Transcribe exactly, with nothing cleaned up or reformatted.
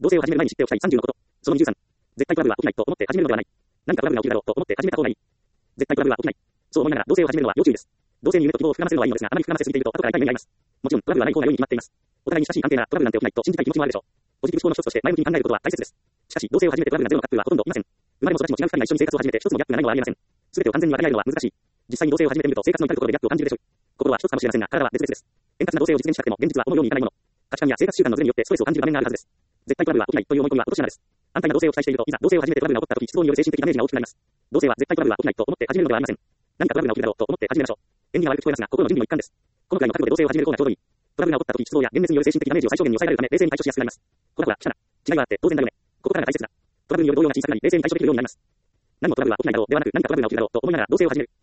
同棲を始める前に知っておきたいさんじゅうのこと。そのにじゅうさん。絶対トラブルは起きないと思って始めるのではない。何かトラブルが起きるだろうと思って始めた方がいい。絶対トラブルは起きない。そう思いながら同棲を始めるのは要注意です。同棲に夢と希望を膨らませるのはいいのですが、あまり膨らませすぎていると後から痛い目に遭います。もちろんトラブルはない方が良いに決まっています。お互いに親しい関係ならトラブルなんて起きないと信じたい気持ちもあるでしょう。ポジティブ思考の一つとして前向きに考えることは大切です。しかし、同棲を始めてトラブルがゼロのカップルはほとんどいません。生まれも育ちも違う二人が一緒に生活を始めて一つのギャップがないのはありえません。すべてを完全に分かり合えるのは難しい。実際に同棲を始めてみると生活の至るところでギャップを感じるでしょう。心は一つかもしれませんが、体は別々です。円滑な同棲を実現したくても現実は思うようにいかないもの。価値観や生活習慣のズレによってストレスを感じる場面があるはずです。絶対トラブルは起きないという思い込みは落とし穴です。安泰な同棲を期待していると、いざ同棲を始めてトラブルが起こった時、失望による精神的ダメージが大きくなります。同棲は絶対トラブルは起きないと思って始めるのではありません。何かトラブルが起きるだろうと思って始めましょう。縁起が悪く聞こえますが、心の準備の一環です。このくらいの覚悟で同棲を始める方がちょうどいい。トラブルが起こった時、失望や幻滅による精神的ダメージを最小限に抑えられるため、冷静に対処しやすくなります。この子は、記者だ。違いがあって当然だよね。ここからが大切だ。トラブルによる動揺が小さくなり、冷静に対処できるようになります。何もトラブルは起きないだろうではなく、何かトラブルが起きるだろうと思いながら同棲を始める。